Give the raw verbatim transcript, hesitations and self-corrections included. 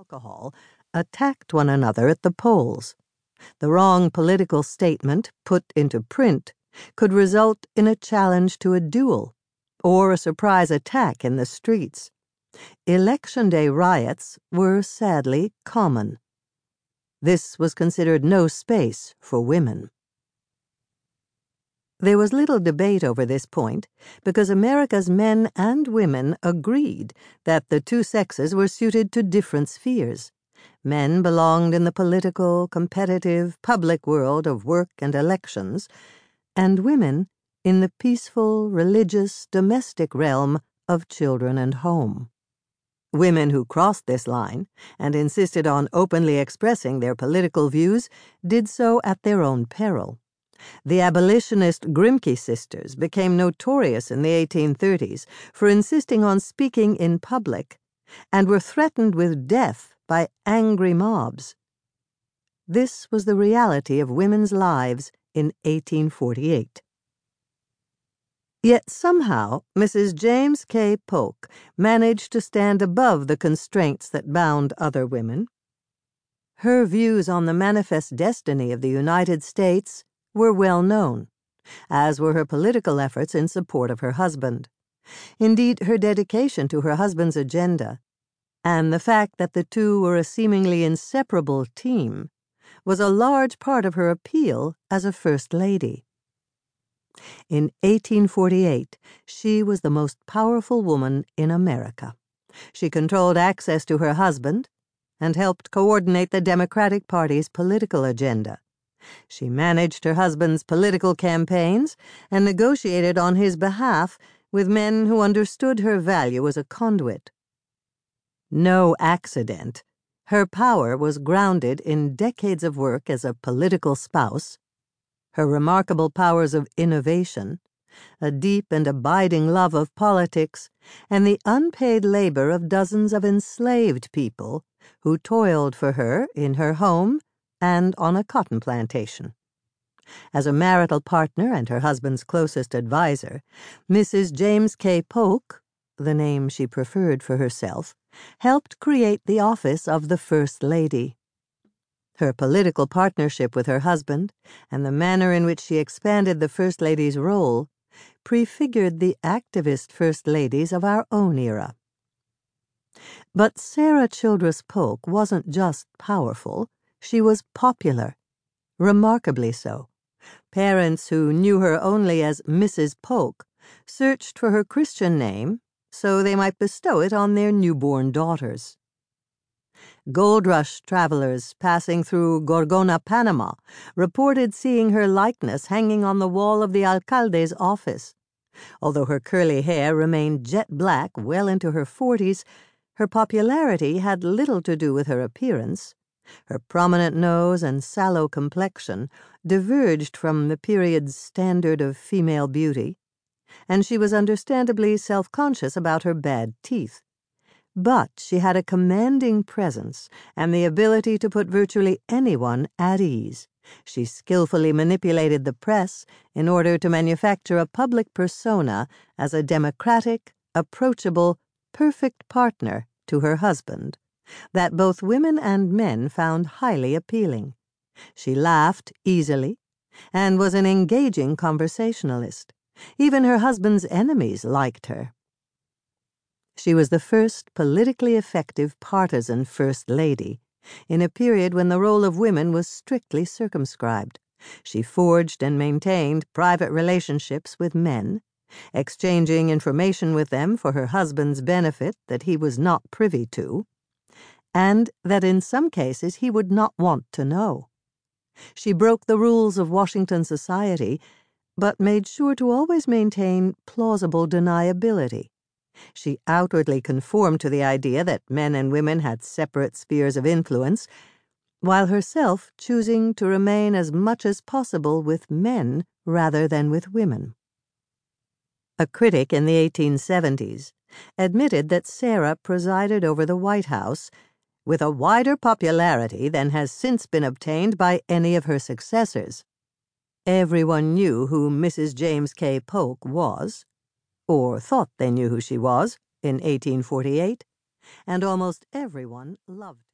alcohol attacked one another at the polls. The wrong political statement put into print could result in a challenge to a duel or a surprise attack in the streets. Election day riots were sadly common. This was considered no space for women. There was little debate over this point because America's men and women agreed that the two sexes were suited to different spheres. Men belonged in the political, competitive, public world of work and elections, and women in the peaceful, religious, domestic realm of children and home. Women who crossed this line and insisted on openly expressing their political views did so at their own peril. The abolitionist Grimke sisters became notorious in the eighteen thirties for insisting on speaking in public and were threatened with death by angry mobs. This was the reality of women's lives in eighteen forty-eight. Yet somehow Missus James K. Polk managed to stand above the constraints that bound other women. Her views on the manifest destiny of the United States were well known, as were her political efforts in support of her husband. Indeed, her dedication to her husband's agenda, and the fact that the two were a seemingly inseparable team, was a large part of her appeal as a First Lady. In eighteen forty-eight, she was the most powerful woman in America. She controlled access to her husband and helped coordinate the Democratic Party's political agenda. She managed her husband's political campaigns and negotiated on his behalf with men who understood her value as a conduit. No accident. Her power was grounded in decades of work as a political spouse, her remarkable powers of innovation, a deep and abiding love of politics, and the unpaid labor of dozens of enslaved people who toiled for her in her home and on a cotton plantation. As a marital partner and her husband's closest advisor, Missus James K. Polk, the name she preferred for herself, helped create the office of the First Lady. Her political partnership with her husband and the manner in which she expanded the First Lady's role prefigured the activist First Ladies of our own era. But Sarah Childress Polk wasn't just powerful. She was popular, remarkably so. Parents who knew her only as Missus Polk searched for her Christian name so they might bestow it on their newborn daughters. Gold Rush travelers passing through Gorgona, Panama, reported seeing her likeness hanging on the wall of the alcalde's office. Although her curly hair remained jet black well into her forties, her popularity had little to do with her appearance. Her prominent nose and sallow complexion diverged from the period's standard of female beauty, and she was understandably self-conscious about her bad teeth. But she had a commanding presence and the ability to put virtually anyone at ease. She skillfully manipulated the press in order to manufacture a public persona as a democratic, approachable, perfect partner to her husband that both women and men found highly appealing. She laughed easily and was an engaging conversationalist. Even her husband's enemies liked her. She was the first politically effective partisan First Lady in a period when the role of women was strictly circumscribed. She forged and maintained private relationships with men, exchanging information with them for her husband's benefit that he was not privy to, and that in some cases he would not want to know. She broke the rules of Washington society, but made sure to always maintain plausible deniability. She outwardly conformed to the idea that men and women had separate spheres of influence, while herself choosing to remain as much as possible with men rather than with women. A critic in the eighteen seventies admitted that Sarah presided over the White House with a wider popularity than has since been obtained by any of her successors. Everyone knew who Missus James K. Polk was, or thought they knew who she was, in eighteen forty-eight, and almost everyone loved her.